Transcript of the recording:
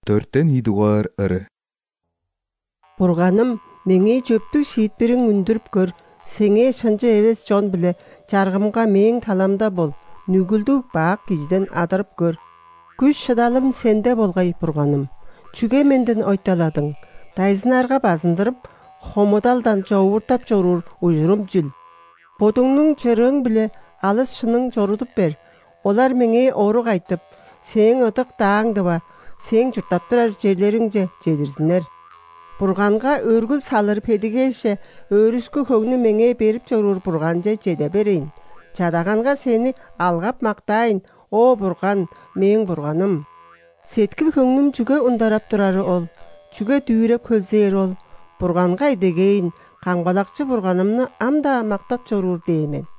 Төрттен идуар ыры. Бурганым, меңе жөптүк шиитбириң үндүрүп көр. Сеңе шанжы эвес жон биле жаргымга мең таламда бол. Нүгүлдүк баак кижиден адырып көр. Күч шыдалым сенде болгай, Бурганым. Чүге менден ойталадың? Дайзынарга базындырып, хомодалдан жоовуртап жорур ужурум жүл. Бодуңнуң чырың биле алыс шының жорудуп бер. Олар меңе орук айтып, сең ыдык дааңдыба, сең журтап турар жерлериңже жедирсинер. Бурганга өргүл салырып едигеше, өрүскү хөңнү меңе берип жорур Бурганже жеде берейин. Жадаганга сени алгап мактайын, о Бурган, мең Бурганым. Сеткил хөңнүм жүгө ундарап турары ол, жүгө дүүреп көлзээр ол. Бурганга эдегейин, каңбалакчы Бурганымны амда мактап жорур деймен.